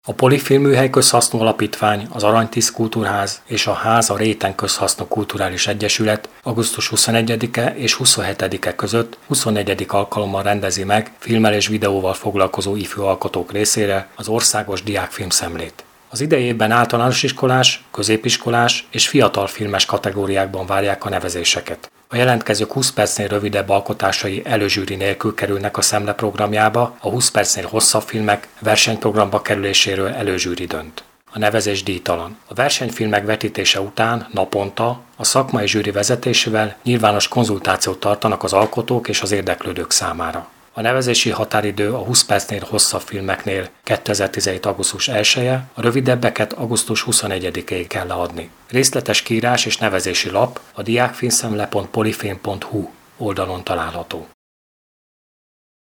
A Polifilmműhely Közhasznú Alapítvány, az Aranytiszt Kultúrház és a Ház a Réten Közhasznú Kulturális Egyesület augusztus 21-e és 27-e között 24. alkalommal rendezi meg filmmel és videóval foglalkozó ifjú alkotók részére az országos diákfilmszemlét. Az idei évben általános iskolás, középiskolás és fiatal filmes kategóriákban várják a nevezéseket. A jelentkezők 20 percnél rövidebb alkotásai előzsűri nélkül kerülnek a szemle programjába, a 20 percnél hosszabb filmek versenyprogramba kerüléséről előzsűri dönt. A nevezés díjtalan. A versenyfilmek vetítése után naponta a szakmai zsűri vezetésével nyilvános konzultációt tartanak az alkotók és az érdeklődők számára. A nevezési határidő a 20 percnél hosszabb filmeknél 2017. augusztus 1-e, a rövidebbeket augusztus 21-ig kell leadni. Részletes kiírás és nevezési lap a diákfilmszemle.polifilm.hu oldalon található.